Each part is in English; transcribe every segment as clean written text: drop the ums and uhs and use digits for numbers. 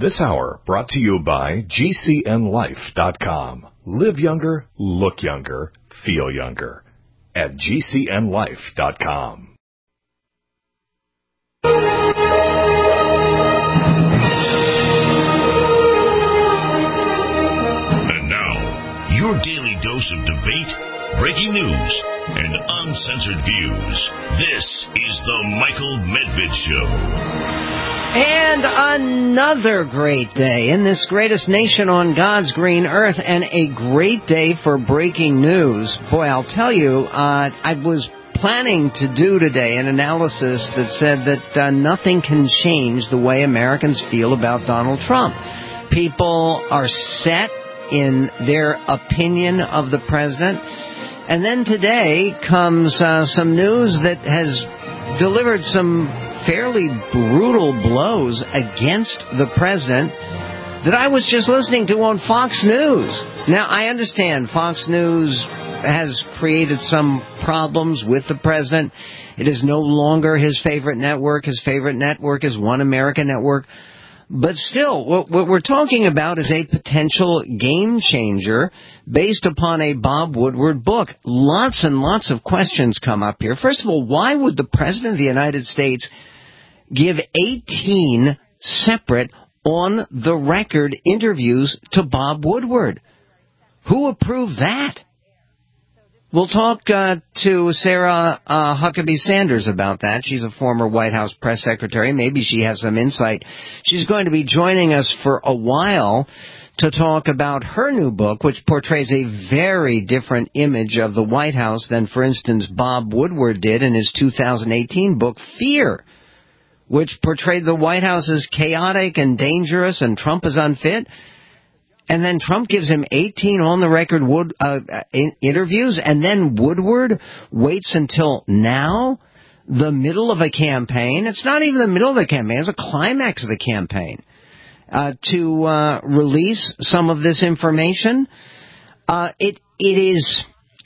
This hour brought to you by GCNLife.com. Live younger, look younger, feel younger at GCNLife.com. And now, your daily dose of debate, breaking news, and uncensored views. This is the Michael Medved Show. And another great day in this greatest nation on God's green earth, and a great day for breaking news. Boy, I'll tell you, I was planning to do today an analysis that said that nothing can change the way Americans feel about Donald Trump. People are set in their opinion of the president. And then today comes some news that has delivered some fairly brutal blows against the president that I was just listening to on Fox News. Now, I understand Fox News has created some problems with the president. It is no longer his favorite network. His favorite network is One American Network. But still, what we're talking about is a potential game changer based upon a Bob Woodward book. Lots and lots of questions come up here. First of all, why would the President of the United States give 18 separate on-the-record interviews to Bob Woodward? Who approved that? We'll talk to Sarah Huckabee Sanders about that. She's a former White House press secretary. Maybe she has some insight. She's going to be joining us for a while to talk about her new book, which portrays a very different image of the White House than, for instance, Bob Woodward did in his 2018 book, Fear, which portrayed the White House as chaotic and dangerous and Trump as unfit. And then Trump gives him 18 on-the-record interviews, and then Woodward waits until now, the middle of a campaign. It's not even the middle of the campaign. It's a climax of the campaign to release some of this information. It is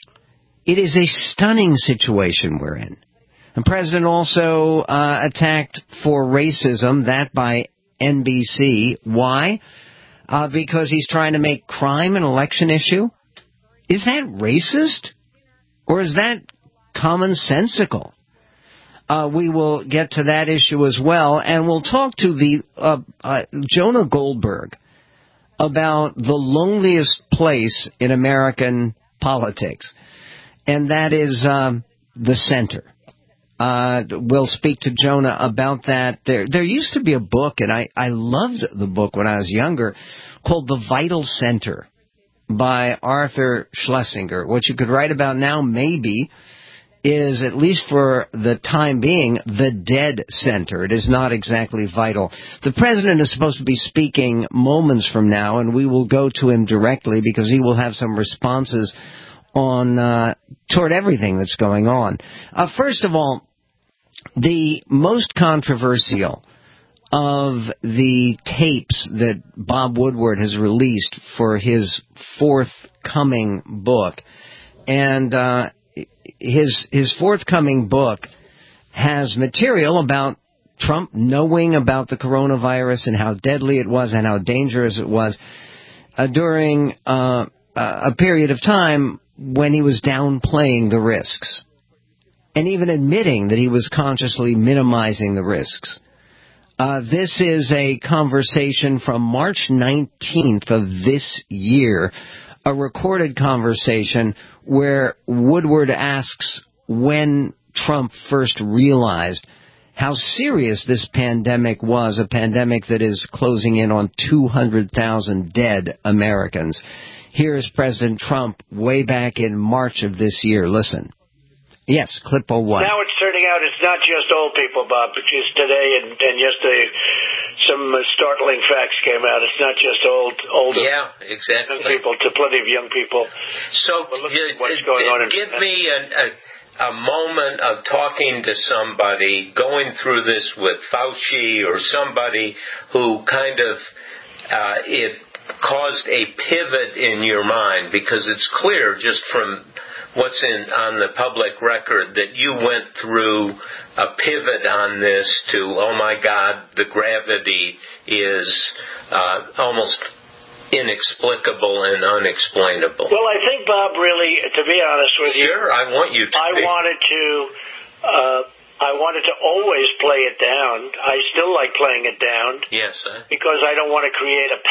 a stunning situation we're in. The president also attacked for racism, that by NBC. Why? Because he's trying to make crime an election issue? Is that racist? Or is that commonsensical? We will get to that issue as well, and we'll talk to the Jonah Goldberg about the loneliest place in American politics, and that is the center. We'll speak to Jonah about that. There used to be a book, and I loved the book when I was younger, called The Vital Center by Arthur Schlesinger. What you could write about now, maybe, is, at least for the time being, the dead center. It is not exactly vital. The president is supposed to be speaking moments from now, and we will go to him directly because he will have some responses on toward everything that's going on. First of all, the most controversial of the tapes that Bob Woodward has released for his forthcoming book, and his forthcoming book has material about Trump knowing about the coronavirus and how deadly it was and how dangerous it was during a period of time when he was downplaying the risks, and even admitting that he was consciously minimizing the risks. This is a conversation from March 19th of this year, a recorded conversation where Woodward asks when Trump first realized how serious this pandemic was, a pandemic that is closing in on 200,000 dead Americans. Here's President Trump way back in March of this year. Listen. Yes, clip 01. Now it's turning out it's not just old people, Bob, because today and yesterday some startling facts came out. It's not just older exactly. young people, to plenty of young people. So what's going on give me a moment of talking to somebody, going through this with Fauci or somebody who kind of, it caused a pivot in your mind? Because it's clear just from what's on the public record that you went through a pivot on this to, oh my God, the gravity is almost inexplicable and unexplainable. Well, I think, Bob, really, to be honest with you, sure, I want you to. I wanted to always play it down. I still like playing it down. Yes, because I don't want to create a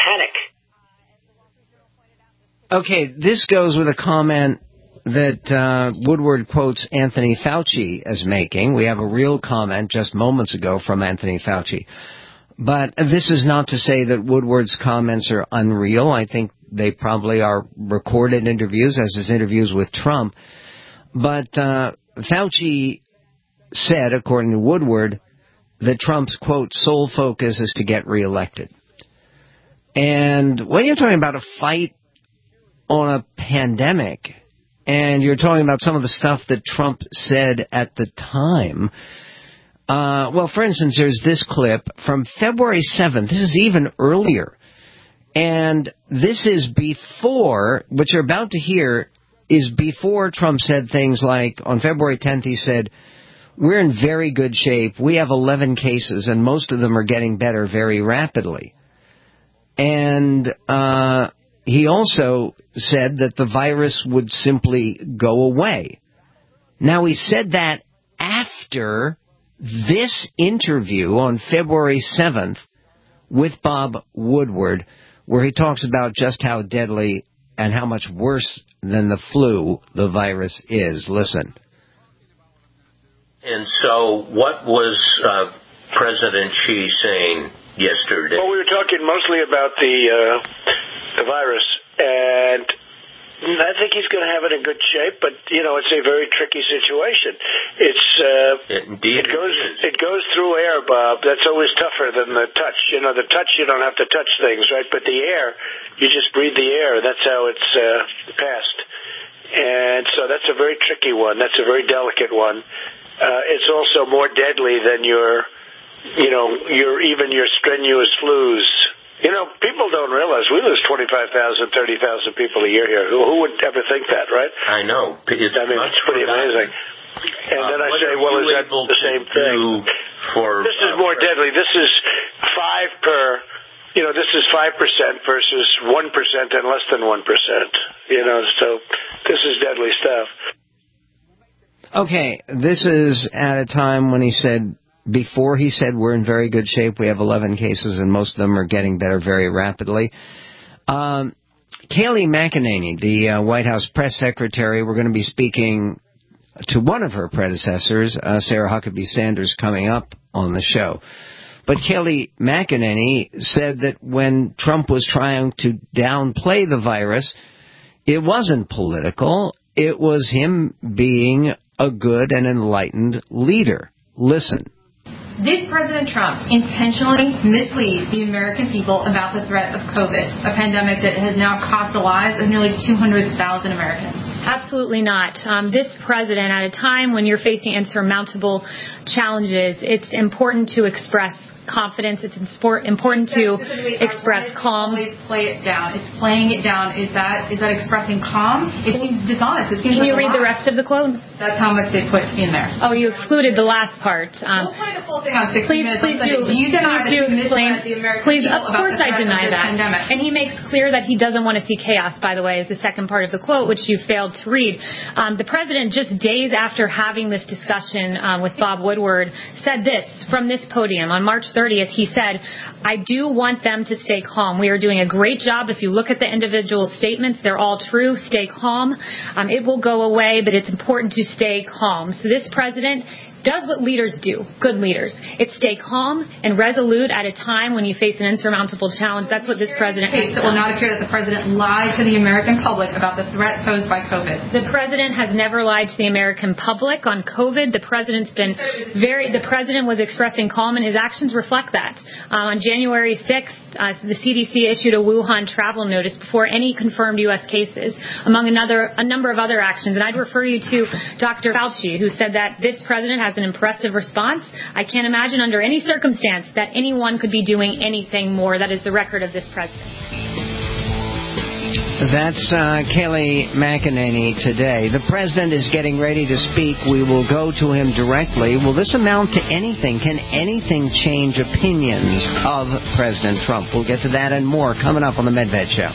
panic. Okay, this goes with a comment that Woodward quotes Anthony Fauci as making. We have a real comment just moments ago from Anthony Fauci. But this is not to say that Woodward's comments are unreal. I think they probably are recorded interviews, as his interviews with Trump. But Fauci said, according to Woodward, that Trump's, quote, sole focus is to get reelected. And when you're talking about a fight on a pandemic, and you're talking about some of the stuff that Trump said at the time, well, for instance, there's this clip from February 7th. This is even earlier. And this is before, what you're about to hear is before Trump said things like, on February 10th, he said, we're in very good shape. We have 11 cases, and most of them are getting better very rapidly. And he also said that the virus would simply go away. Now, he said that after this interview on February 7th with Bob Woodward, where he talks about just how deadly and how much worse than the flu the virus is. Listen. And so what was President Xi saying yesterday? Well, we were talking mostly about the virus, and I think he's going to have it in good shape, but, you know, it's a very tricky situation. It goes through air, Bob. That's always tougher than the touch. You know, the touch, you don't have to touch things, right? But the air, you just breathe the air. That's how it's passed. And so that's a very tricky one. That's a very delicate one. It's also more deadly than your strenuous flus. You know, people don't realize we lose 25,000, 30,000 people a year here. Who would ever think that, right? I know. It's pretty amazing. And then I say, well, is that the same thing? This is more deadly. This is 5 per. You know, this is 5% versus 1% and less than 1%. You know, so this is deadly stuff. Okay, this is at a time when he said, before he said we're in very good shape, we have 11 cases and most of them are getting better very rapidly. Kayleigh McEnany, the White House press secretary, we're going to be speaking to one of her predecessors, Sarah Huckabee Sanders, coming up on the show. But Kayleigh McEnany said that when Trump was trying to downplay the virus, it wasn't political. It was him being a good and enlightened leader. Listen. Did President Trump intentionally mislead the American people about the threat of COVID, a pandemic that has now cost the lives of nearly 200,000 Americans? Absolutely not. This president, at a time when you're facing insurmountable challenges, it's important to express confidence. It's important to express calm. Always play it down. Is playing it down, is that expressing calm? It seems dishonest. It seems Can you read the rest of the quote? That's how much they put in there. Oh, you excluded the last part. We'll play the full thing on 60 minutes. Please do. Do you deny that you explain? the American Please, people of course about the I threat deny of this that. pandemic? And he makes clear that he doesn't want to see chaos, by the way, is the second part of the quote, which you failed to read. The president, just days after having this discussion with Bob Woodward, said this from this podium. On March 30th, he said, I do want them to stay calm. We are doing a great job. If you look at the individual statements, they're all true. Stay calm. It will go away, but it's important to stay calm. So this president does what leaders do, good leaders. It's stay calm and resolute at a time when you face an insurmountable challenge. That's what this president has done. It will not appear that the president lied to the American public about the threat posed by COVID. The president has never lied to the American public on COVID. The president was expressing calm, and his actions reflect that. On January 6th, the CDC issued a Wuhan travel notice before any confirmed U.S. cases, among a number of other actions. And I'd refer you to Dr. Fauci, who said that this president has an impressive response. I can't imagine under any circumstance that anyone could be doing anything more. That is the record of this president. That's Kayleigh McEnany today. The president is getting ready to speak. We will go to him directly. Will this amount to anything? Can anything change opinions of President Trump? We'll get to that and more coming up on the Medved Show.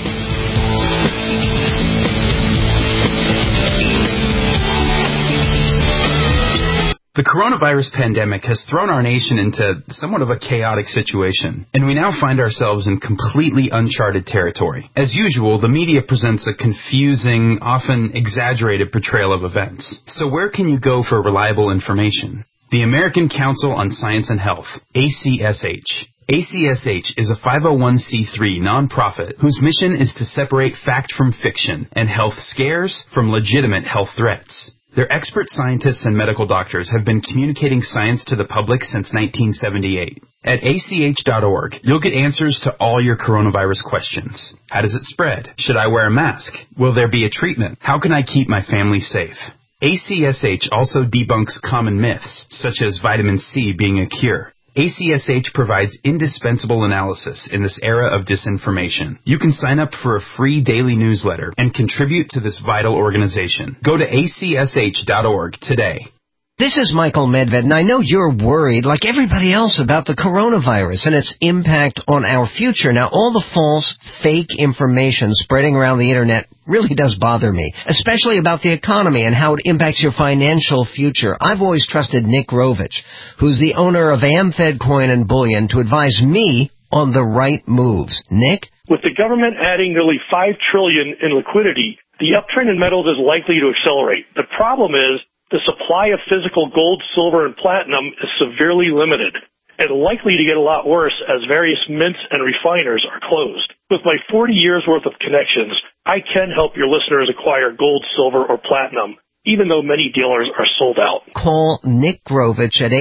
The coronavirus pandemic has thrown our nation into somewhat of a chaotic situation, and we now find ourselves in completely uncharted territory. As usual, the media presents a confusing, often exaggerated portrayal of events. So where can you go for reliable information? The American Council on Science and Health, ACSH. ACSH is a 501c3 nonprofit whose mission is to separate fact from fiction and health scares from legitimate health threats. Their expert scientists and medical doctors have been communicating science to the public since 1978. At ACH.org, you'll get answers to all your coronavirus questions. How does it spread? Should I wear a mask? Will there be a treatment? How can I keep my family safe? ACSH also debunks common myths, such as vitamin C being a cure. ACSH provides indispensable analysis in this era of disinformation. You can sign up for a free daily newsletter and contribute to this vital organization. Go to acsh.org today. This is Michael Medved, and I know you're worried, like everybody else, about the coronavirus and its impact on our future. Now, all the false, fake information spreading around the Internet really does bother me, especially about the economy and how it impacts your financial future. I've always trusted Nick Rovich, who's the owner of AmFed Coin and Bullion, to advise me on the right moves. Nick? With the government adding nearly $5 trillion in liquidity, the uptrend in metals is likely to accelerate. The problem is, the supply of physical gold, silver, and platinum is severely limited and likely to get a lot worse as various mints and refiners are closed. With my 40 years' worth of connections, I can help your listeners acquire gold, silver, or platinum, even though many dealers are sold out. Call Nick Rovich at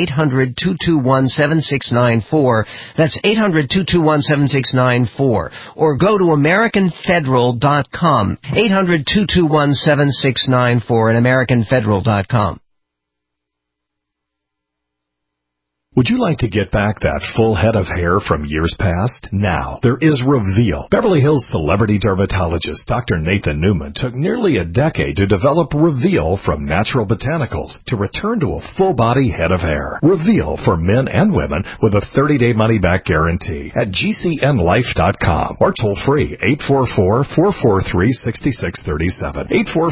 800-221-7694. That's 800-221-7694. Or go to AmericanFederal.com. 800-221-7694 and AmericanFederal.com. Would you like to get back that full head of hair from years past? Now, there is Reveal. Beverly Hills celebrity dermatologist Dr. Nathan Newman took nearly a decade to develop Reveal from natural botanicals to return to a full-body head of hair. Reveal for men and women with a 30-day money-back guarantee at GCNlife.com or toll-free 844-443-6637.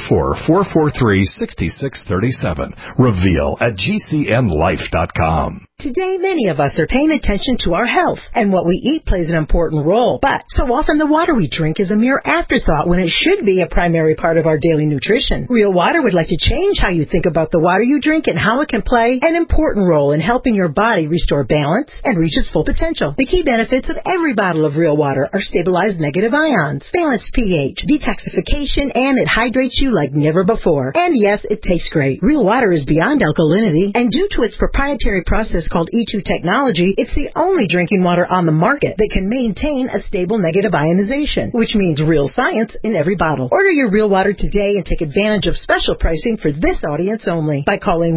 844-443-6637. Reveal at GCNlife.com. Today, many of us are paying attention to our health, and what we eat plays an important role. But so often the water we drink is a mere afterthought when it should be a primary part of our daily nutrition. Real Water would like to change how you think about the water you drink and how it can play an important role in helping your body restore balance and reach its full potential. The key benefits of every bottle of Real Water are stabilized negative ions, balanced pH, detoxification, and it hydrates you like never before. And yes, it tastes great. Real Water is beyond alkalinity, and due to its proprietary process called E2 technology, it's the only drinking water on the market that can maintain a stable negative ionization, which means real science in every bottle. Order your Real Water today and take advantage of special pricing for this audience only by calling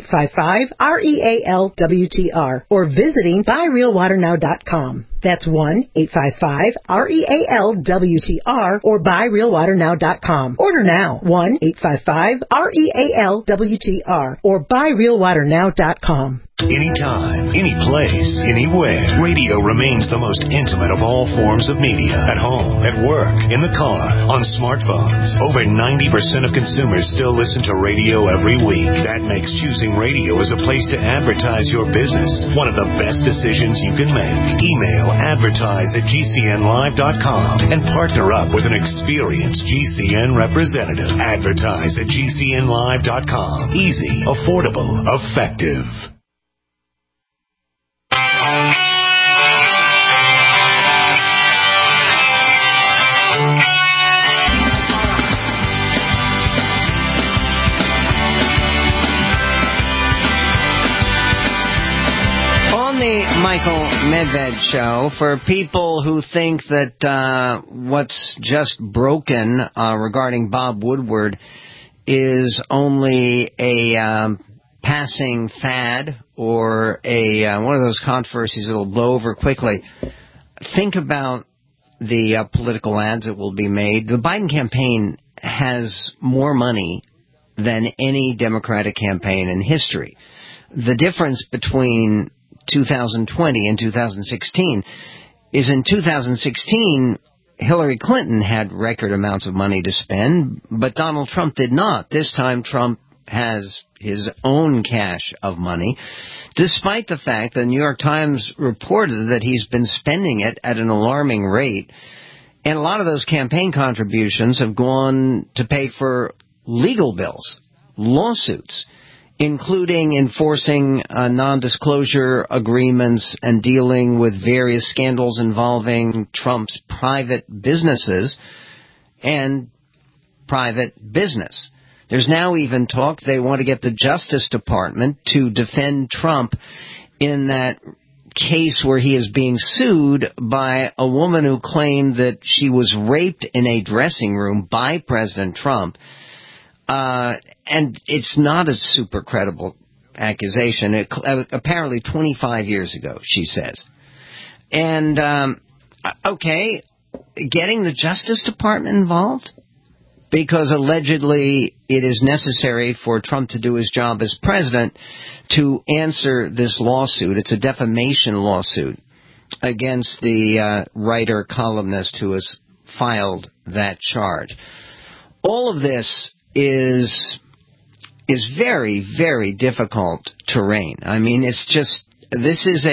1-855-REAL-WTR or visiting buyrealwaternow.com. That's 1-855-REAL-WTR or buyrealwaternow.com. Order now. 1-855-REAL-WTR or buyrealwaternow.com. Anytime, any place, anywhere. Radio remains the most intimate of all forms of media. At home, at work, in the car, on smartphones. Over 90% of consumers still listen to radio every week. That makes choosing radio as a place to advertise your business one of the best decisions you can make. Email advertise@GCNlive.com and partner up with an experienced GCN representative. Advertise at GCNlive.com. Easy, affordable, effective. Michael Medved Show. For people who think that what's just broken regarding Bob Woodward is only a passing fad or one of those controversies that will blow over quickly, think about the political ads that will be made. The Biden campaign has more money than any Democratic campaign in history. The difference between 2020 and 2016 is in 2016, Hillary Clinton had record amounts of money to spend, but Donald Trump did not. This time, Trump has his own cache of money, despite the fact that the New York Times reported that he's been spending it at an alarming rate. And a lot of those campaign contributions have gone to pay for legal bills, lawsuits, including enforcing non-disclosure agreements and dealing with various scandals involving Trump's private businesses and private business. There's now even talk they want to get the Justice Department to defend Trump in that case where he is being sued by a woman who claimed that she was raped in a dressing room by President Trump. And it's not a super credible accusation. Apparently 25 years ago, she says. And, okay, getting the Justice Department involved? Because allegedly it is necessary for Trump to do his job as president to answer this lawsuit. It's a defamation lawsuit against the writer-columnist who has filed that charge. All of this is very, very difficult terrain. I mean, it's just, this is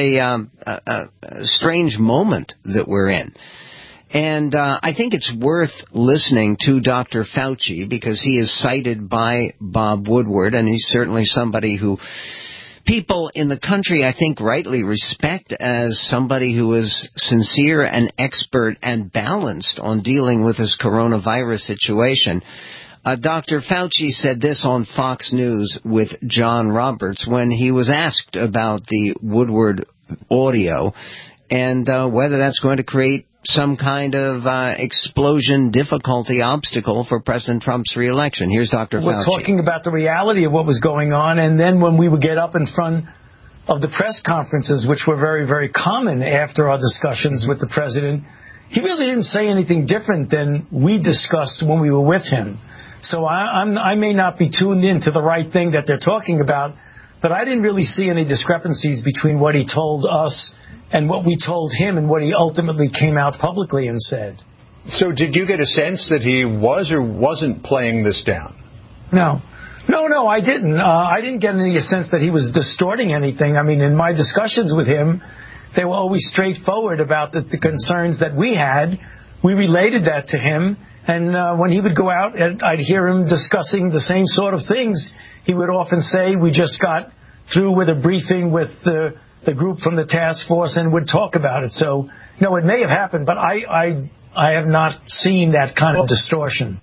a strange moment that we're in. And I think it's worth listening to Dr. Fauci because he is cited by Bob Woodward, and he's certainly somebody who people in the country, I think, rightly respect as somebody who is sincere and expert and balanced on dealing with this coronavirus situation. Dr. Fauci said this on Fox News with John Roberts when he was asked about the Woodward audio and whether that's going to create some kind of explosion, difficulty, obstacle for President Trump's reelection. Here's Dr. Fauci. We're talking about the reality of what was going on, and then when we would get up in front of the press conferences, which were very, very common after our discussions with the president, he really didn't say anything different than we discussed when we were with him. So I may not be tuned in to the right thing that they're talking about, but I didn't really see any discrepancies between what he told us and what we told him and what he ultimately came out publicly and said. So did you get a sense that he was or wasn't playing this down? No, I didn't. I didn't get any sense that he was distorting anything. I mean, in my discussions with him, they were always straightforward about the concerns that we had. We related that to him. And when he would go out, and I'd hear him discussing the same sort of things. He would often say, we just got through with a briefing with the group from the task force and would talk about it. So, no, it may have happened, but I have not seen that kind of distortion.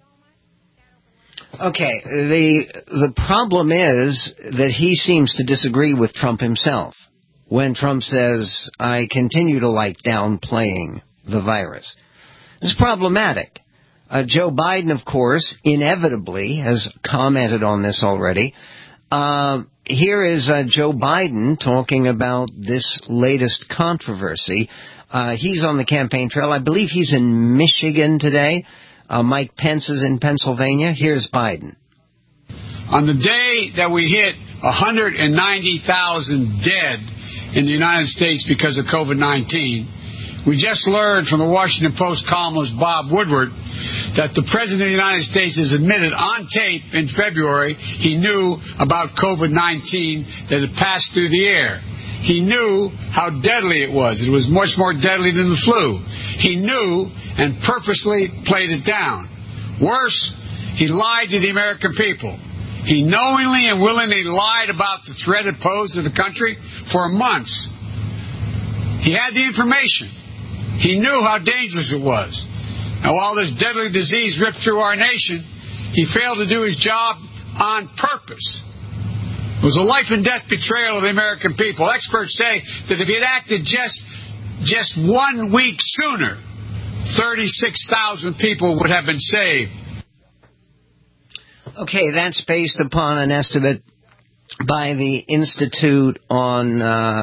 Okay, the problem is that he seems to disagree with Trump himself when Trump says, I continue to like downplaying the virus. It's problematic. Joe Biden, of course, inevitably has commented on this already. Here is Joe Biden talking about this latest controversy. He's on the campaign trail. I believe he's in Michigan today. Mike Pence is in Pennsylvania. Here's Biden. On the day that we hit 190,000 dead in the United States because of COVID-19, we just learned from the Washington Post columnist Bob Woodward that the President of the United States has admitted on tape in February he knew about COVID-19 that had passed through the air. He knew how deadly it was. It was much more deadly than the flu. He knew and purposely played it down. Worse, he lied to the American people. He knowingly and willingly lied about the threat it posed to the country for months. He had the information. He knew how dangerous it was. And while this deadly disease ripped through our nation, he failed to do his job on purpose. It was a life and death betrayal of the American people. Experts say that if he had acted just 1 week sooner, 36,000 people would have been saved. Okay, that's based upon an estimate by the Institute on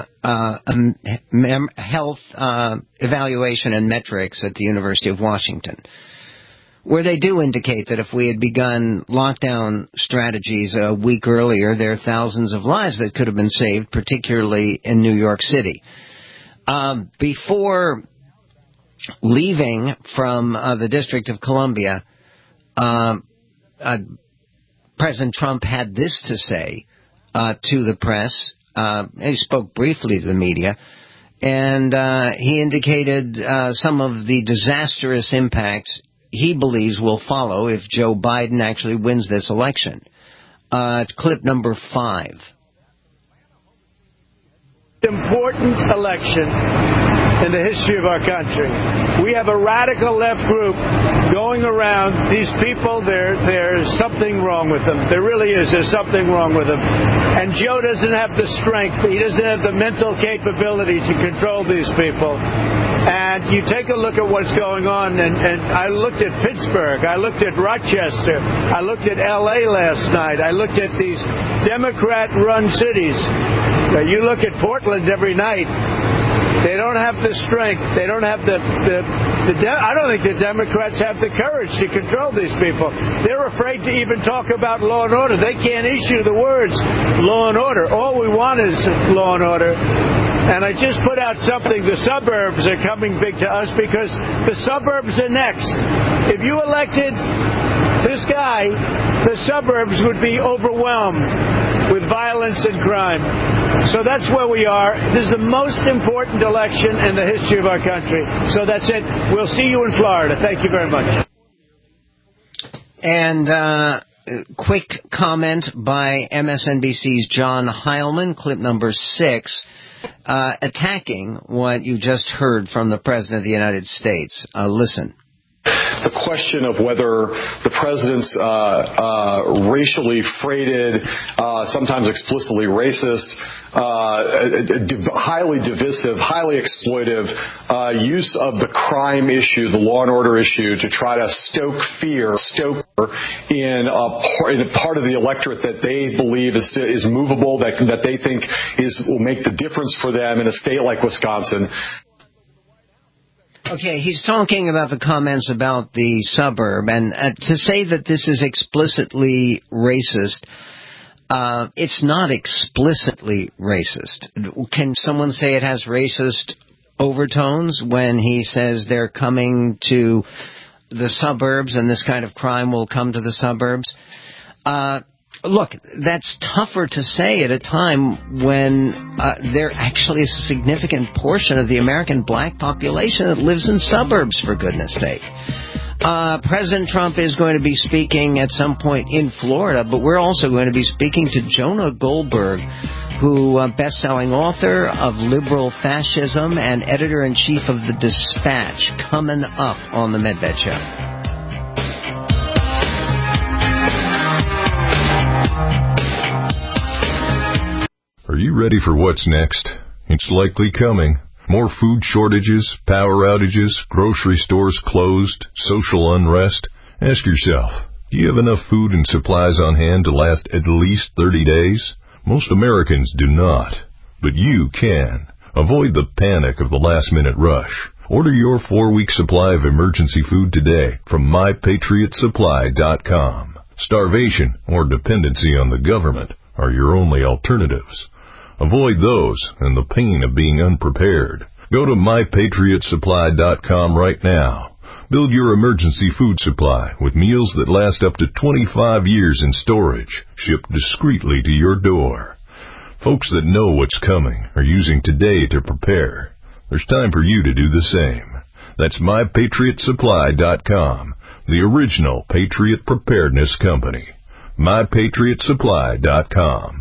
Health Evaluation and Metrics at the University of Washington, where they do indicate that if we had begun lockdown strategies a week earlier, there are thousands of lives that could have been saved, particularly in New York City. Before leaving from the District of Columbia, President Trump had this to say to the press. He spoke briefly to the media, and he indicated some of the disastrous impacts he believes will follow if Joe Biden actually wins this election. Clip number 5. Important election in the history of our country. We have a radical left group going around. These people, there's something wrong with them. There really is. There's something wrong with them. And Joe doesn't have the strength. He doesn't have the mental capability to control these people. And you take a look at what's going on, and I looked at Pittsburgh, I looked at Rochester, I looked at L.A. last night, I looked at these Democrat-run cities. You look at Portland every night. They don't have the strength. They don't have I don't think the Democrats have the courage to control these people. They're afraid to even talk about law and order. They can't issue the words law and order. All we want is law and order. And I just put out something. The suburbs are coming big to us because the suburbs are next. If you elected this guy, the suburbs would be overwhelmed with violence and crime. So that's where we are. This is the most important election in the history of our country. So that's it. We'll see you in Florida. Thank you very much. And quick comment by MSNBC's John Heilman, clip number 6, attacking what you just heard from the President of the United States. Listen. The question of whether the president's racially freighted, sometimes explicitly racist, highly divisive, highly exploitive use of the crime issue, the law and order issue, to try to stoke fear in a part of the electorate that they believe is movable, that they think will make the difference for them in a state like Wisconsin. Okay, he's talking about the comments about the suburb, and to say that this is explicitly racist, it's not explicitly racist. Can someone say it has racist overtones when he says they're coming to the suburbs and this kind of crime will come to the suburbs? Look, that's tougher to say at a time when there actually is a significant portion of the American black population that lives in suburbs, for goodness sake. President Trump is going to be speaking at some point in Florida, but we're also going to be speaking to Jonah Goldberg, who best-selling author of Liberal Fascism and editor-in-chief of The Dispatch, coming up on the Medved Show. Are you ready for what's next? It's likely coming. More food shortages, power outages, grocery stores closed, social unrest. Ask yourself, do you have enough food and supplies on hand to last at least 30 days? Most Americans do not, but you can. Avoid the panic of the last-minute rush. Order your 4-week supply of emergency food today from MyPatriotSupply.com. Starvation or dependency on the government are your only alternatives. Avoid those and the pain of being unprepared. Go to MyPatriotSupply.com right now. Build your emergency food supply with meals that last up to 25 years in storage, shipped discreetly to your door. Folks that know what's coming are using today to prepare. There's time for you to do the same. That's MyPatriotSupply.com, the original Patriot Preparedness Company. MyPatriotSupply.com.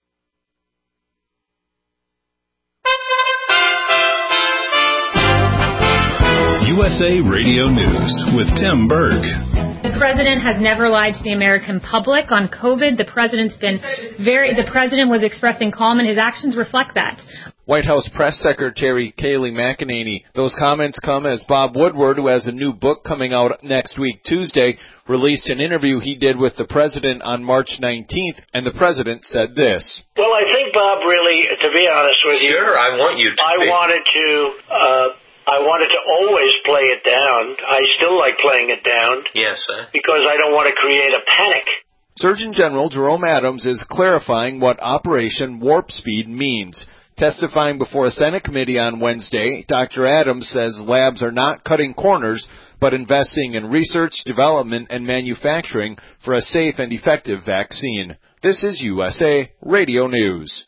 USA Radio News with Tim Berg. The president has never lied to the American public on COVID. The president was expressing calm, and his actions reflect that. White House Press Secretary Kayleigh McEnany. Those comments come as Bob Woodward, who has a new book coming out next week, Tuesday, released an interview he did with the president on March 19th, and the president said this. Well, I think, Bob, really, to be honest with you... Sure, I want you to I wanted to always play it down. I still like playing it down. Yes, sir. Because I don't want to create a panic. Surgeon General Jerome Adams is clarifying what Operation Warp Speed means. Testifying before a Senate committee on Wednesday, Dr. Adams says labs are not cutting corners, but investing in research, development, and manufacturing for a safe and effective vaccine. This is USA Radio News.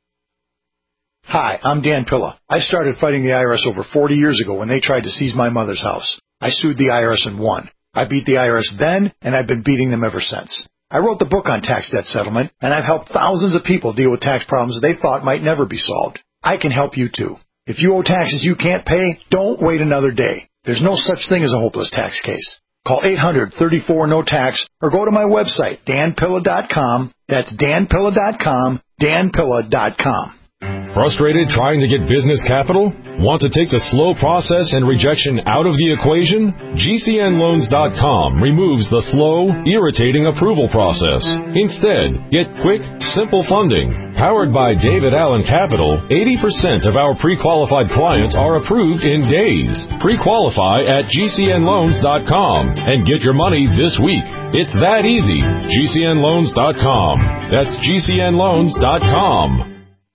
Hi, I'm Dan Pilla. I started fighting the IRS over 40 years ago when they tried to seize my mother's house. I sued the IRS and won. I beat the IRS then, and I've been beating them ever since. I wrote the book on tax debt settlement, and I've helped thousands of people deal with tax problems they thought might never be solved. I can help you too. If you owe taxes you can't pay, don't wait another day. There's no such thing as a hopeless tax case. Call 800-34-NO-TAX or go to my website, danpilla.com. That's danpilla.com, danpilla.com. Frustrated trying to get business capital? Want to take the slow process and rejection out of the equation? GCNloans.com removes the slow, irritating approval process. Instead, get quick, simple funding. Powered by David Allen Capital, 80% of our pre-qualified clients are approved in days. Pre-qualify at GCNloans.com and get your money this week. It's that easy. GCNloans.com. That's GCNloans.com.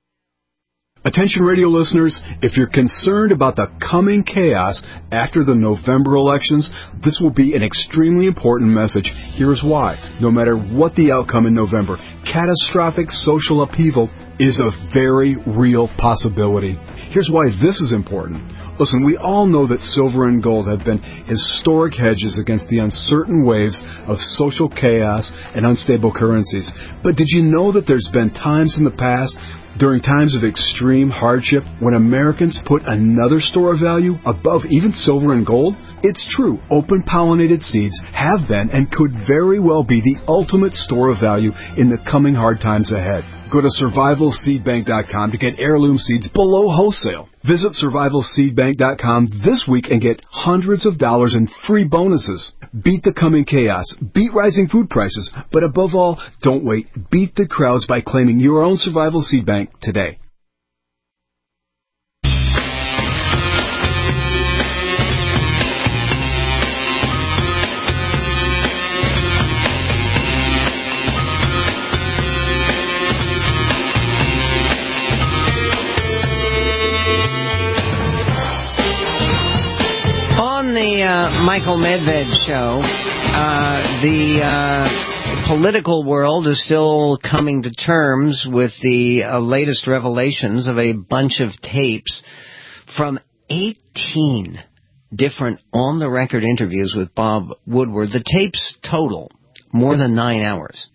Attention radio listeners, if you're concerned about the coming chaos after the November elections, this will be an extremely important message. Here's why. No matter what the outcome in November, catastrophic social upheaval is a very real possibility. Here's why this is important. Listen, we all know that silver and gold have been historic hedges against the uncertain waves of social chaos and unstable currencies. But did you know that there's been times in the past, during times of extreme hardship, when Americans put another store of value above even silver and gold? It's true, open-pollinated seeds have been and could very well be the ultimate store of value in the coming hard times ahead. Go to survivalseedbank.com to get heirloom seeds below wholesale. Visit survivalseedbank.com this week and get hundreds of dollars in free bonuses. Beat the coming chaos. Beat rising food prices. But above all, don't wait. Beat the crowds by claiming your own Survival Seed Bank today. On the Michael Medved show, the political world is still coming to terms with the latest revelations of a bunch of tapes from 18 different on-the-record interviews with Bob Woodward. The tapes total more than 9 hours.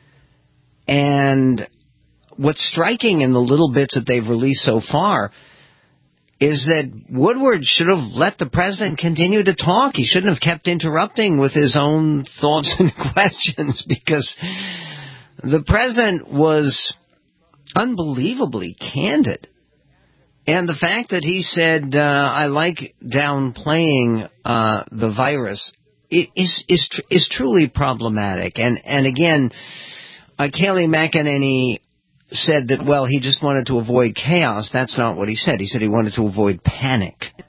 And what's striking in the little bits that they've released so far is that Woodward should have let the president continue to talk. He shouldn't have kept interrupting with his own thoughts and questions, because the president was unbelievably candid. And the fact that he said, I like downplaying the virus, is truly problematic. And again, Kayleigh McEnany said that, well, he just wanted to avoid chaos. That's not what he said. He said he wanted to avoid panic.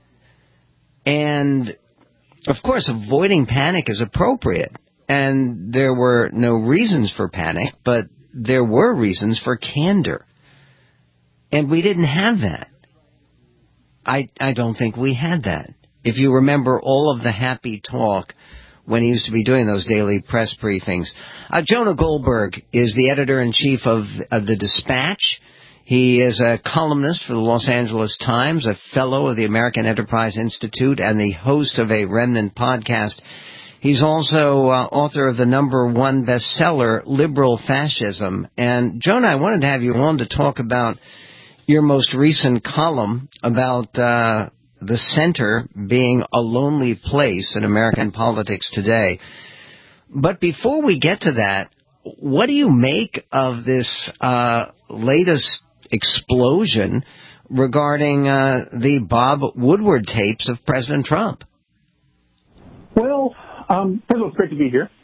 And, of course, avoiding panic is appropriate. And there were no reasons for panic, but there were reasons for candor. And we didn't have that. I don't think we had that. If you remember all of the happy talk when he used to be doing those daily press briefings. Jonah Goldberg is the editor-in-chief of the Dispatch. He is a columnist for the Los Angeles Times, a fellow of the American Enterprise Institute, and the host of a Remnant podcast. He's also author of the #1 bestseller, Liberal Fascism. And, Jonah, I wanted to have you on to talk about your most recent column about the center being a lonely place in American politics today. But before we get to that, what do you make of this latest explosion regarding the Bob Woodward tapes of President Trump? Well, first of all, it's great to be here.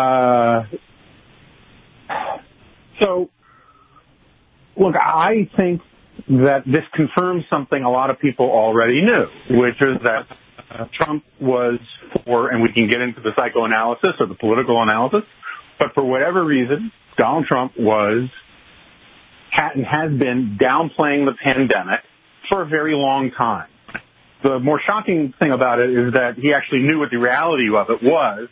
So, look, I think that this confirms something a lot of people already knew, which is that Trump was for, and we can get into the psychoanalysis or the political analysis, but for whatever reason, Donald Trump has been downplaying the pandemic for a very long time. The more shocking thing about it is that he actually knew what the reality of it was,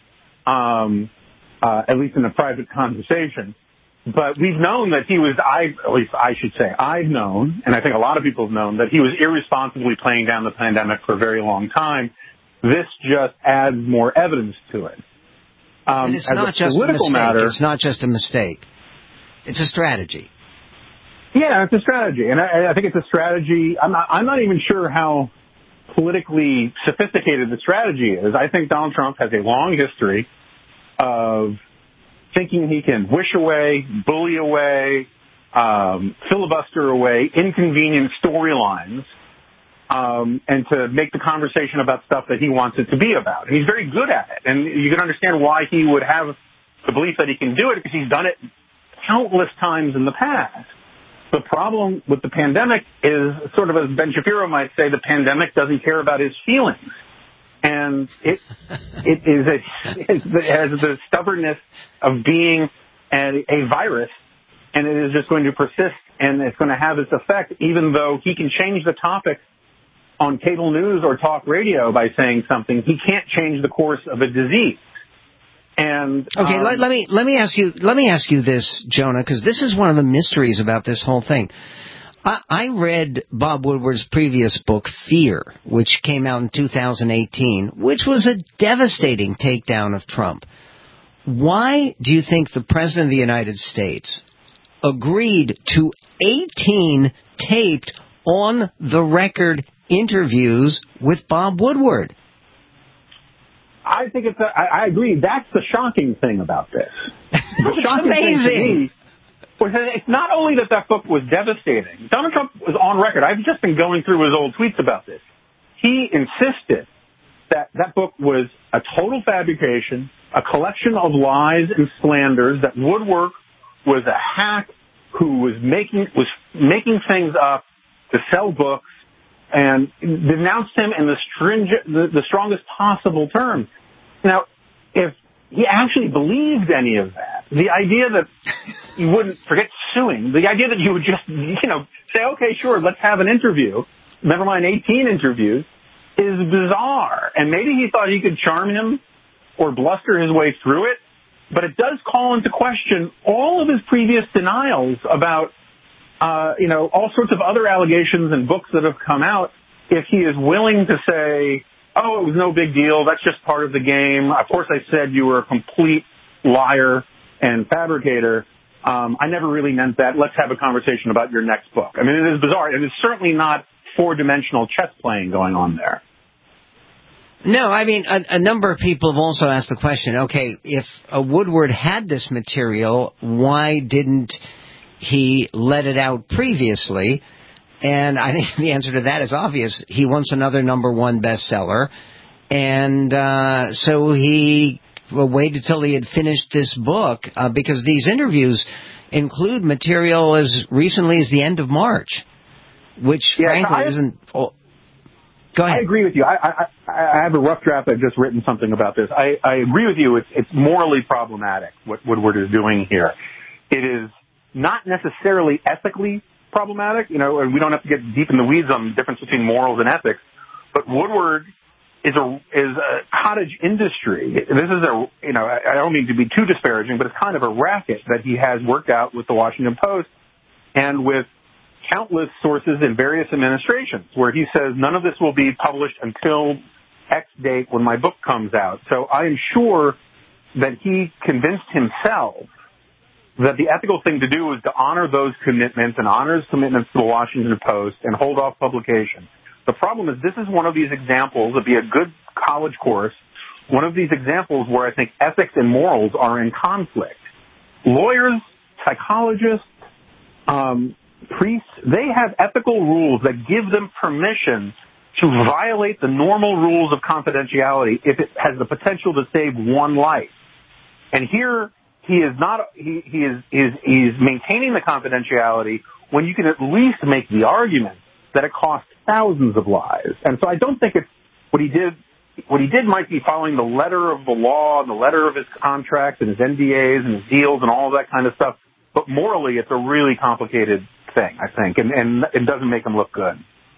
at least in a private conversation. But we've known that I've known, and I think a lot of people have known, that he was irresponsibly playing down the pandemic for a very long time. This just adds more evidence to it. And it's not just a mistake. It's not just a mistake. It's a strategy. Yeah, it's a strategy, and I think it's a strategy. I'm not even sure how politically sophisticated the strategy is. I think Donald Trump has a long history of thinking he can wish away, bully away, filibuster away inconvenient storylines, and to make the conversation about stuff that he wants it to be about. And he's very good at it, and you can understand why he would have the belief that he can do it, because he's done it countless times in the past. The problem with the pandemic is, sort of as Ben Shapiro might say, the pandemic doesn't care about his feelings. And it has the stubbornness of being a virus, and it is just going to persist, and it's going to have its effect, even though he can change the topic on cable news or talk radio by saying something. He can't change the course of a disease. And okay, let me ask you this, Jonah, because this is one of the mysteries about this whole thing. I read Bob Woodward's previous book, Fear, which came out in 2018, which was a devastating takedown of Trump. Why do you think the President of the United States agreed to 18 taped on-the-record interviews with Bob Woodward? I think I agree. That's the shocking thing about this. The shocking amazing. thing to me was that it's not only that book was devastating. Donald Trump was on record. I've just been going through his old tweets about this. He insisted that book was a total fabrication, a collection of lies and slanders, that Woodward was a hack who was making things up to sell books, and denounced him in the strongest possible terms. Now, if he actually believed any of that, the idea that you wouldn't forget suing, the idea that you would just, say, okay, sure, let's have an interview, never mind 18 interviews, is bizarre. And maybe he thought he could charm him or bluster his way through it, but it does call into question all of his previous denials about all sorts of other allegations and books that have come out. If he is willing to say, oh, it was no big deal, that's just part of the game. Of course I said you were a complete liar and fabricator. I never really meant that. Let's have a conversation about your next book. I mean, it is bizarre. And it's certainly not four-dimensional chess playing going on there. No, I mean, a number of people have also asked the question, okay, if Woodward had this material, why didn't he let it out previously? And I think the answer to that is obvious. He wants another #1 bestseller. And so he waited till he had finished this book, because these interviews include material as recently as the end of March, which frankly isn't... Go ahead. I agree with you. I have a rough draft. I've just written something about this. I agree with you. It's morally problematic what Woodward is doing here. It is not necessarily ethically problematic, and we don't have to get deep in the weeds on the difference between morals and ethics, but Woodward is a cottage industry. This is I don't mean to be too disparaging, but it's kind of a racket that he has worked out with the Washington Post and with countless sources in various administrations, where he says none of this will be published until X date when my book comes out. So I am sure that he convinced himself that the ethical thing to do is to honor those commitments and honor his commitments to the Washington Post and hold off publication. The problem is this is one of these examples, it'd be a good college course, one of these examples where I think ethics and morals are in conflict. Lawyers, psychologists, priests, they have ethical rules that give them permission to violate the normal rules of confidentiality if it has the potential to save one life. And here he is not, he's maintaining the confidentiality when you can at least make the argument that it costs thousands of lives. And so I don't think it's what he did might be following the letter of the law and the letter of his contracts and his NDAs and his deals and all of that kind of stuff. But morally, it's a really complicated thing, I think, and it doesn't make him look good.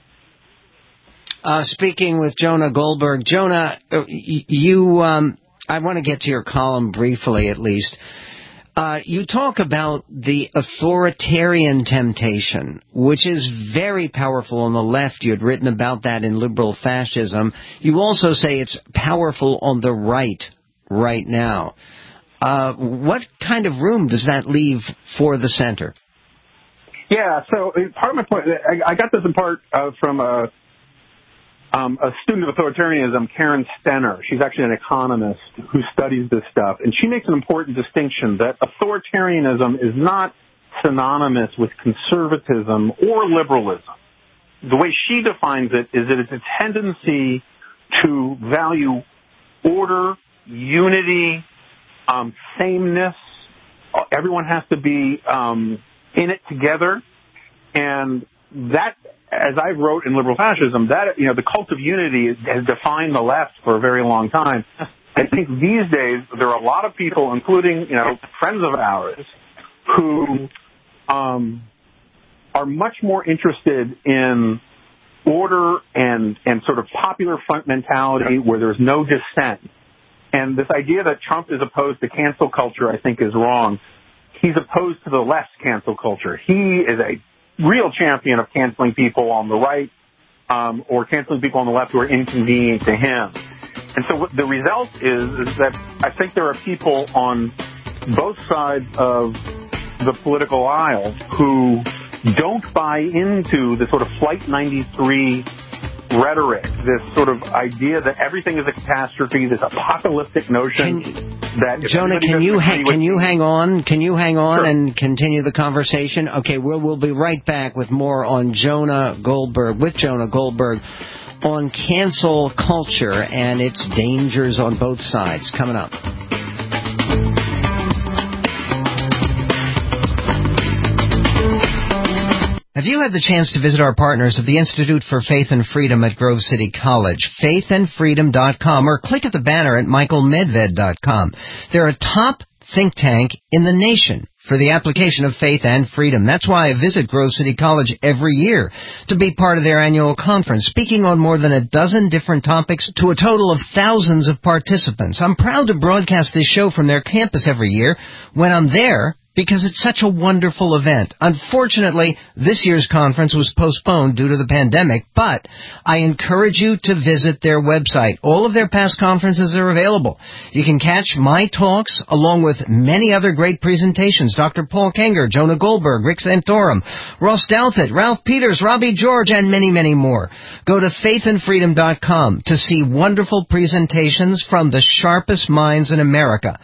Speaking with Jonah Goldberg. Jonah, you, I want to get to your column briefly at least. You talk about the authoritarian temptation, which is very powerful on the left. You had written about that in Liberal Fascism. You also say it's powerful on the right now. What kind of room does that leave for the center? Yeah, so part of my point, I got this in part from a student of authoritarianism, Karen Stenner. She's actually an economist who studies this stuff, and she makes an important distinction that authoritarianism is not synonymous with conservatism or liberalism. The way she defines it is that it's a tendency to value order, unity, sameness. Everyone has to be in it together, and that, as I wrote in Liberal Fascism, that, the cult of unity has defined the left for a very long time. I think these days there are a lot of people, including, friends of ours, who are much more interested in order and sort of popular front mentality where there's no dissent. And this idea that Trump is opposed to cancel culture, I think, is wrong. He's opposed to the left's cancel culture. He is a real champion of canceling people on the right or canceling people on the left who are inconvenient to him. And so what the result is that I think there are people on both sides of the political aisle who don't buy into the sort of Flight 93 rhetoric, this sort of idea that everything is a catastrophe, this apocalyptic notion that... Jonah, can you hang on? Can you hang on Sure. and continue the conversation? Okay, we'll be right back with more on Jonah Goldberg, on cancel culture and its dangers on both sides. Coming up. Have you had the chance to visit our partners at the Institute for Faith and Freedom at Grove City College, faithandfreedom.com, or click at the banner at michaelmedved.com. They're a top think tank in the nation for the application of faith and freedom. That's why I visit Grove City College every year to be part of their annual conference, speaking on more than a dozen different topics to a total of thousands of participants. I'm proud to broadcast this show from their campus every year when I'm there, because it's such a wonderful event. Unfortunately, this year's conference was postponed due to the pandemic, but I encourage you to visit their website. All of their past conferences are available. You can catch my talks along with many other great presentations. Dr. Paul Kenger, Jonah Goldberg, Rick Santorum, Ross Douthat, Ralph Peters, Robbie George, and many, many more. Go to faithandfreedom.com to see wonderful presentations from the sharpest minds in America.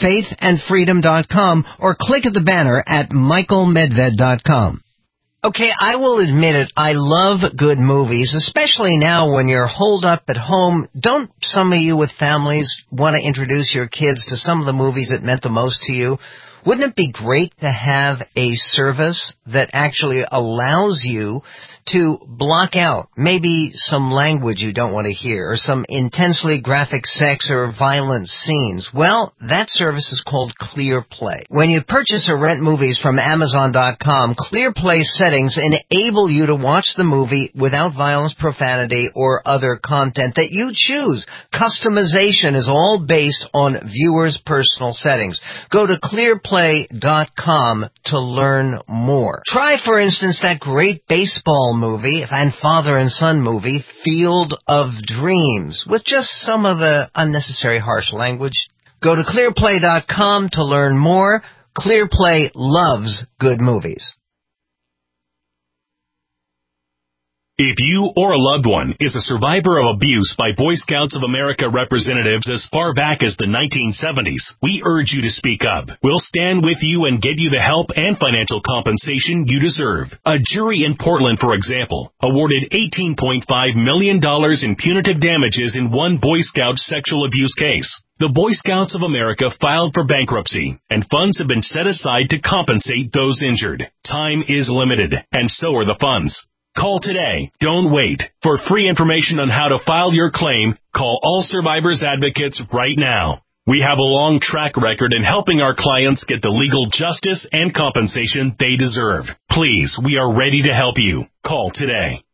Faithandfreedom.com, or click at the banner at michaelmedved.com. Okay, I will admit it, I love good movies, especially now when you're holed up at home. Don't some of you with families want to introduce your kids to some of the movies that meant the most to you? Wouldn't it be great to have a service that actually allows you to block out maybe some language you don't want to hear or some intensely graphic sex or violent scenes? Well, that service is called ClearPlay. When you purchase or rent movies from Amazon.com, ClearPlay settings enable you to watch the movie without violence, profanity, or other content that you choose. Customization is all based on viewers' personal settings. Go to ClearPlay.com to learn more. Try, for instance, that great baseball movie and father and son movie, Field of Dreams, with just some of the unnecessary harsh language. Go to clearplay.com to learn more. ClearPlay loves good movies. If you or a loved one is a survivor of abuse by Boy Scouts of America representatives as far back as the 1970s, we urge you to speak up. We'll stand with you and get you the help and financial compensation you deserve. A jury in Portland, for example, awarded $18.5 million in punitive damages in one Boy Scout sexual abuse case. The Boy Scouts of America filed for bankruptcy, and funds have been set aside to compensate those injured. Time is limited, and so are the funds. Call today. Don't wait. For free information on how to file your claim, call All Survivors Advocates right now. We have a long track record in helping our clients get the legal justice and compensation they deserve. Please, we are ready to help you. Call today.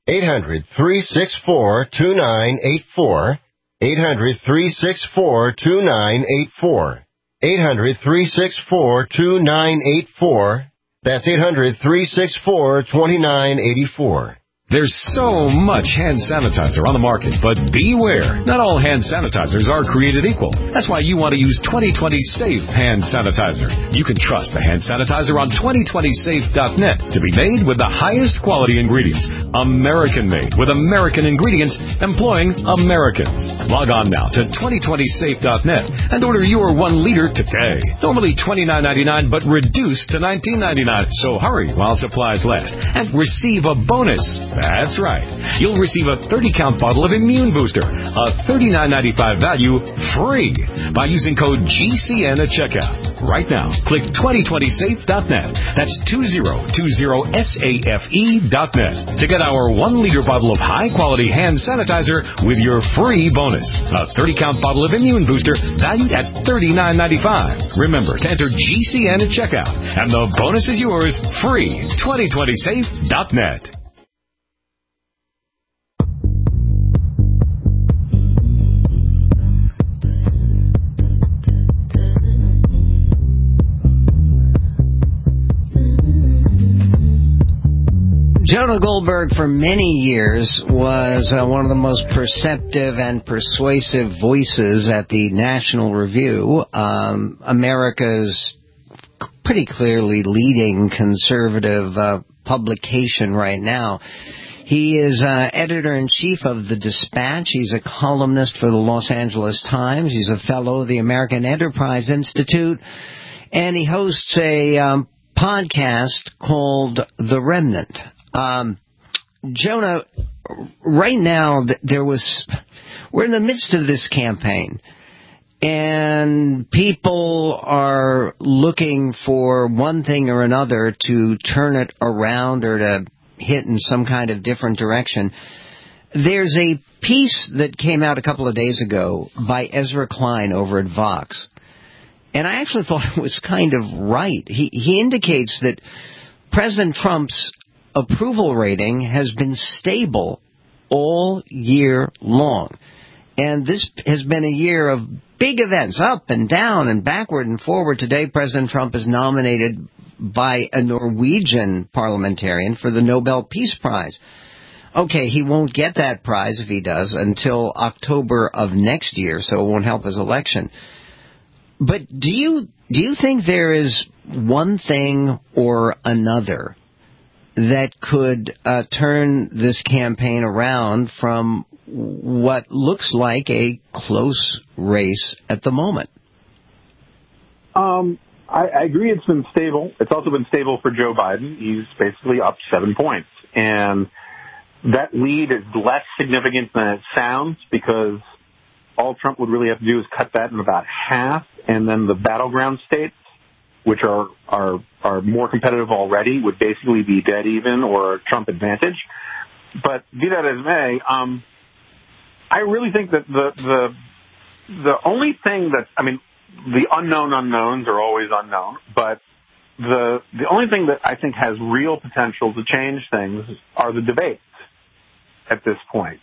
800-364-2984. 800-364-2984. 800-364-2984. That's 800-364-2984. There's so much hand sanitizer on the market, but beware. Not all hand sanitizers are created equal. That's why you want to use 2020 Safe hand sanitizer. You can trust the hand sanitizer on 2020safe.net to be made with the highest quality ingredients. American made with American ingredients employing Americans. Log on now to 2020safe.net and order your 1 liter today. Normally $29.99 but reduced to $19.99. So hurry while supplies last and receive a bonus. That's right. You'll receive a 30-count bottle of Immune Booster, a $39.95 value, free by using code GCN at checkout. Right now, click 2020safe.net. That's 2020safe.net to get our 1 liter bottle of high-quality hand sanitizer with your free bonus. A 30-count bottle of Immune Booster valued at $39.95. Remember to enter GCN at checkout, and the bonus is yours free. 2020safe.net. Jonah Goldberg, for many years, was one of the most perceptive and persuasive voices at the National Review, America's pretty clearly leading conservative publication right now. He is editor-in-chief of The Dispatch. He's a columnist for the Los Angeles Times. He's a fellow of the American Enterprise Institute, and he hosts a podcast called The Remnant. Jonah, right now we're in the midst of this campaign, and people are looking for one thing or another to turn it around or to hit in some kind of different direction. There's a piece that came out a couple of days ago by Ezra Klein over at Vox, and I actually thought it was kind of right. He indicates that President Trump's approval rating has been stable all year long. And this has been a year of big events, up and down and backward and forward. Today, President Trump is nominated by a Norwegian parliamentarian for the Nobel Peace Prize. Okay, he won't get that prize if he does until October of next year, so it won't help his election. But do you think there is one thing or another that could turn this campaign around from what looks like a close race at the moment? I agree it's been stable. It's also been stable for Joe Biden. He's basically up 7 points. And that lead is less significant than it sounds, because all Trump would really have to do is cut that in about half, and then the battleground states, which are more competitive already, would basically be dead even or a Trump advantage. But be that as may, I really think that the only thing that, I mean, the unknown unknowns are always unknown, but the only thing that I think has real potential to change things are the debates at this point.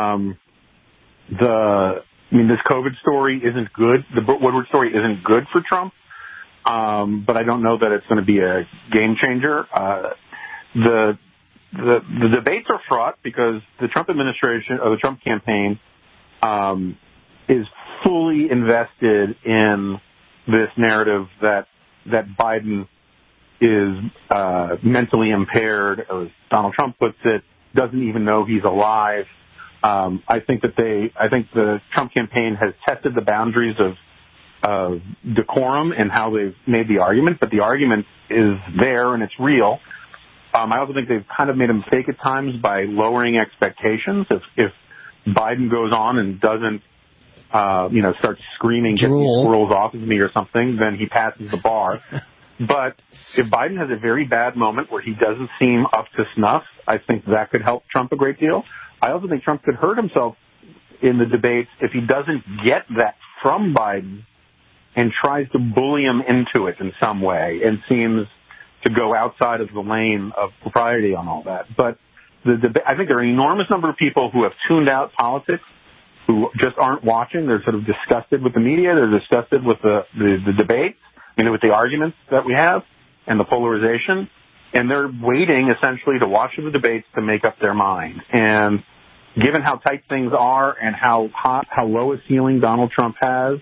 This COVID story isn't good. The Woodward story isn't good for Trump. But I don't know that it's going to be a game changer. The debates are fraught because the Trump administration or the Trump campaign is fully invested in this narrative that Biden is mentally impaired, or as Donald Trump puts it, doesn't even know he's alive. I think the Trump campaign has tested the boundaries of decorum and how they've made the argument, but the argument is there and it's real. I also think they've kind of made a mistake at times by lowering expectations. If Biden goes on and doesn't, starts screaming, "Get these squirrels off of me" or something, then he passes the bar. But if Biden has a very bad moment where he doesn't seem up to snuff, I think that could help Trump a great deal. I also think Trump could hurt himself in the debates if he doesn't get that from Biden and tries to bully him into it in some way and seems to go outside of the lane of propriety on all that. But I think there are an enormous number of people who have tuned out politics, who just aren't watching. They're sort of disgusted with the media. They're disgusted with the debate, with the arguments that we have and the polarization. And they're waiting essentially to watch the debates to make up their mind. And given how tight things are and how low a ceiling Donald Trump has,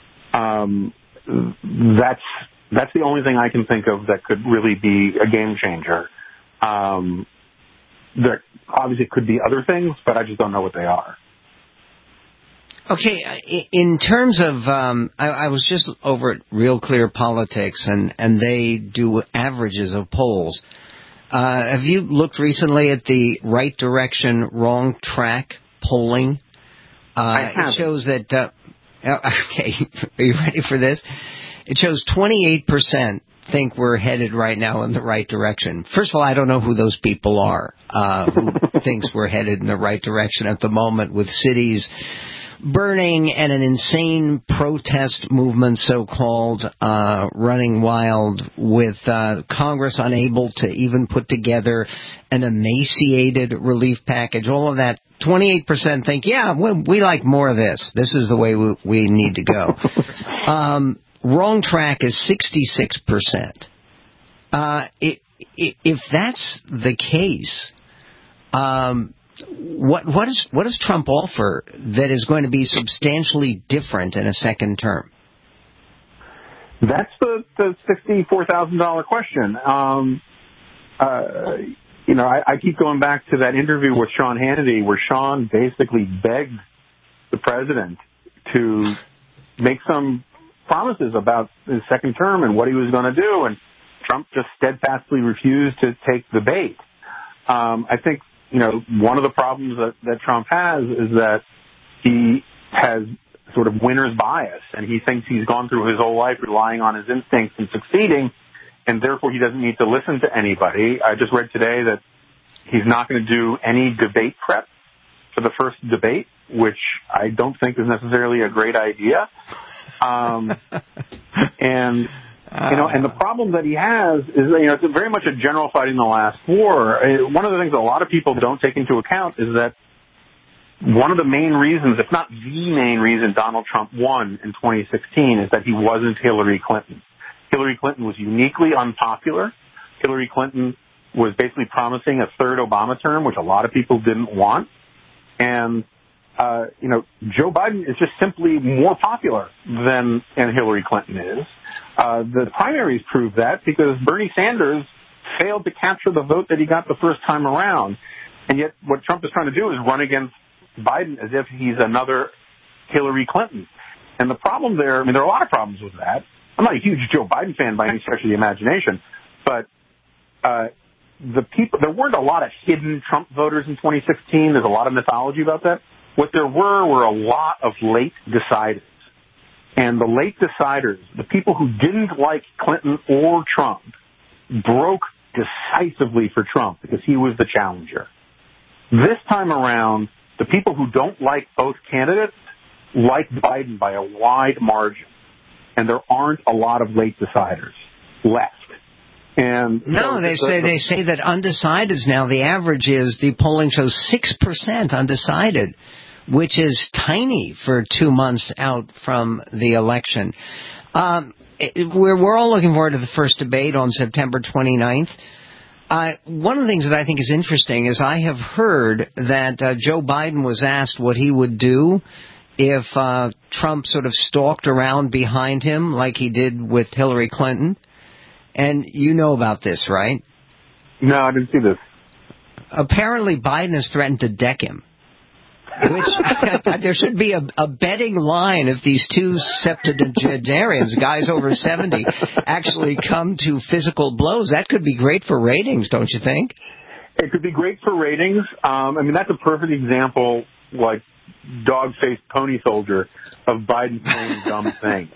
that's the only thing I can think of that could really be a game changer. There obviously could be other things, but I just don't know what they are. Okay, in terms of, I was just over at Real Clear Politics, and they do averages of polls. Have you looked recently at the Right Direction, Wrong Track polling? I have. It shows that, okay, are you ready for this? It shows 28% think we're headed right now in the right direction. First of all, I don't know who those people are who thinks we're headed in the right direction at the moment, with cities burning and an insane protest movement, so-called, running wild, with Congress unable to even put together an emaciated relief package. All of that. 28% think, yeah, we like more of this. This is the way we need to go. Wrong track is 66%. If that's the case, what does Trump offer that is going to be substantially different in a second term? That's the $64,000 question. I keep going back to that interview with Sean Hannity, where Sean basically begged the president to make some promises about his second term and what he was going to do, and Trump just steadfastly refused to take the bait. I think, one of the problems that Trump has is that he has sort of winner's bias, and he thinks he's gone through his whole life relying on his instincts and succeeding, and therefore he doesn't need to listen to anybody. I just read today that he's not going to do any debate prep for the first debate, which I don't think is necessarily a great idea. And the problem that he has is, it's very much a general fighting the last war. One of the things that a lot of people don't take into account is that one of the main reasons, if not the main reason, Donald Trump won in 2016 is that he wasn't Hillary Clinton. Hillary Clinton was uniquely unpopular. Hillary Clinton was basically promising a third Obama term, which a lot of people didn't want. And Joe Biden is just simply more popular than Hillary Clinton is. The primaries prove that, because Bernie Sanders failed to capture the vote that he got the first time around. And yet what Trump is trying to do is run against Biden as if he's another Hillary Clinton. And the problem there, there are a lot of problems with that. I'm not a huge Joe Biden fan by any stretch of the imagination, but there weren't a lot of hidden Trump voters in 2016. There's a lot of mythology about that. What there were a lot of late deciders. And the late deciders, the people who didn't like Clinton or Trump, broke decisively for Trump because he was the challenger. This time around, the people who don't like both candidates like Biden by a wide margin. And there aren't a lot of late deciders left. And no, they say that undecideds now, the average is, the polling shows 6% undecided, which is tiny for 2 months out from the election. We're all looking forward to the first debate on September 29th. One of the things that I think is interesting is I have heard that Joe Biden was asked what he would do if Trump sort of stalked around behind him like he did with Hillary Clinton. And you know about this, right? No, I didn't see this. apparently Biden has threatened to deck him. Which there should be a betting line if these two septuagenarians, guys over 70, actually come to physical blows. That could be great for ratings, don't you think? It could be great for ratings. I mean, that's a perfect example, like dog-faced pony soldier, of Biden saying dumb things.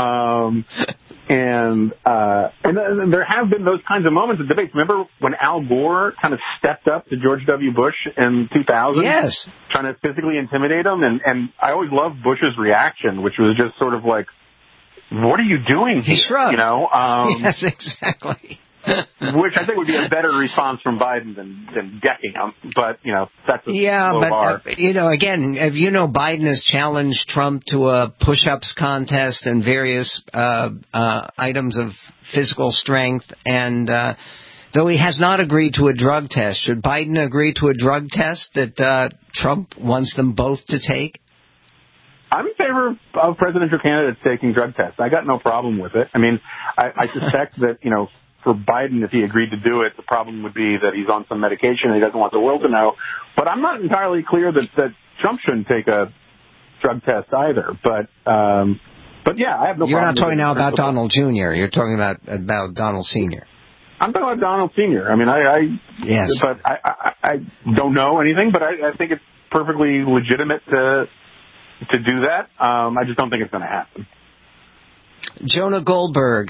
And there have been those kinds of moments in debates. Remember when Al Gore kind of stepped up to George W. Bush in 2000? Yes. Trying to physically intimidate him. And I always loved Bush's reaction, which was just sort of like, what are you doing here? He shrugged. You know? Yes, exactly. Which I think would be a better response from Biden than decking him. But, you know, that's a low bar. You know, again, Biden has challenged Trump to a push-ups contest and various items of physical strength. And though he has not agreed to a drug test, should Biden agree to a drug test that Trump wants them both to take? I'm in favor of presidential candidates taking drug tests. I got no problem with it. I mean, I suspect that, you know, for Biden, if he agreed to do it, the problem would be that he's on some medication and he doesn't want the world to know. But I'm not entirely clear that Trump shouldn't take a drug test either. But yeah, I have no problem. You're not talking now about Donald Jr. You're talking about Donald Sr. I'm talking about Donald Sr. I mean, yes. But I don't know anything, but I think it's perfectly legitimate to do that. I just don't think it's going to happen. Jonah Goldberg,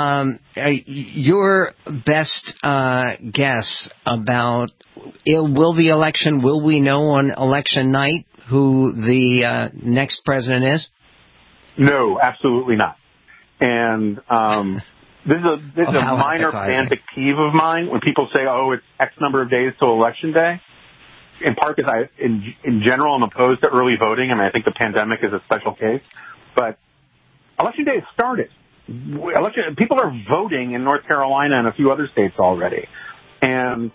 your best guess about will we know on election night who the next president is? No, absolutely not. And this is a minor pedantic peeve of mine when people say, oh, it's X number of days till election day. In part because in general, I'm opposed to early voting. I mean, I think the pandemic is a special case. But election day has started. People are voting in North Carolina and a few other states already. And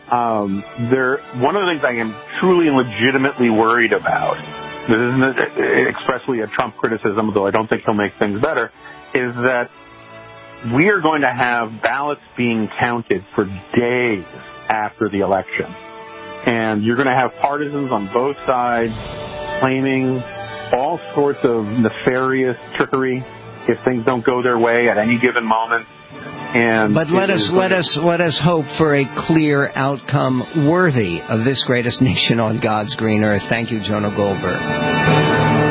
one of the things I am truly and legitimately worried about, this isn't expressly a Trump criticism, though I don't think he'll make things better, is that we are going to have ballots being counted for days after the election. And you're going to have partisans on both sides claiming all sorts of nefarious trickery if things don't go their way at any given moment. But let us hope for a clear outcome worthy of this greatest nation on God's green earth. Thank you, Jonah Goldberg.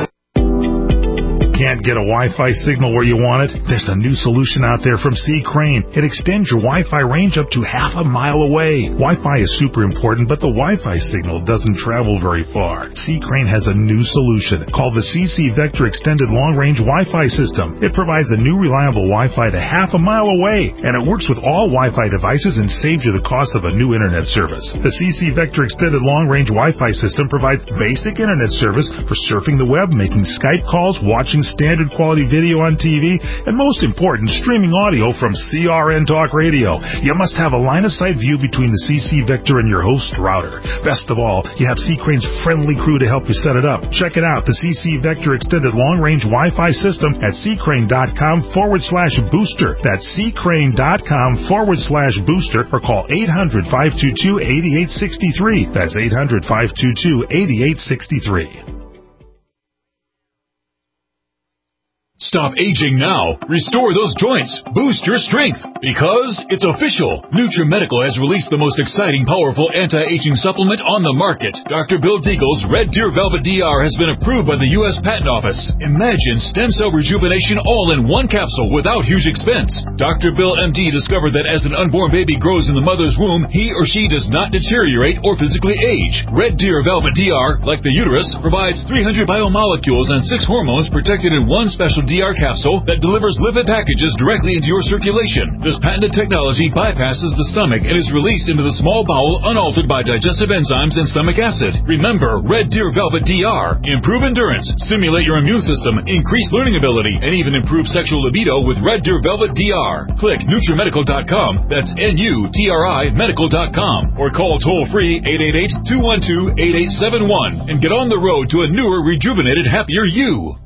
Can't get a Wi-Fi signal where you want it? There's a new solution out there from C. Crane. It extends your Wi-Fi range up to half a mile away. Wi-Fi is super important, but the Wi-Fi signal doesn't travel very far. C. Crane has a new solution called the CC Vector Extended Long Range Wi-Fi System. It provides a new reliable Wi-Fi to half a mile away, and it works with all Wi-Fi devices and saves you the cost of a new internet service. The CC Vector Extended Long Range Wi-Fi System provides basic internet service for surfing the web, making Skype calls, watching standard quality video on TV, and most important, streaming audio from CRN Talk Radio. You must have a line of sight view between the CC Vector and your host router. Best of all, you have C. Crane's friendly crew to help you set it up. Check it out, the CC Vector Extended Long Range Wi-Fi System at ccrane.com/booster. That's ccrane.com/booster, or call 800-522-8863. That's 800-522-8863. Stop aging now. Restore those joints. Boost your strength. Because it's official. NutriMedical has released the most exciting, powerful anti-aging supplement on the market. Dr. Bill Deagle's Red Deer Velvet DR has been approved by the U.S. Patent Office. Imagine stem cell rejuvenation all in one capsule without huge expense. Dr. Bill MD discovered that as an unborn baby grows in the mother's womb, he or she does not deteriorate or physically age. Red Deer Velvet DR, like the uterus, provides 300 biomolecules and 6 hormones protected in one special DR capsule that delivers lipid packages directly into your circulation. This patented technology bypasses the stomach and is released into the small bowel unaltered by digestive enzymes and stomach acid. Remember, Red Deer Velvet DR. Improve endurance, stimulate your immune system, increase learning ability, and even improve sexual libido with Red Deer Velvet DR. Click NutriMedical.com, that's NUTRI Medical.com, or call toll-free 888-212-8871 and get on the road to a newer, rejuvenated, happier you.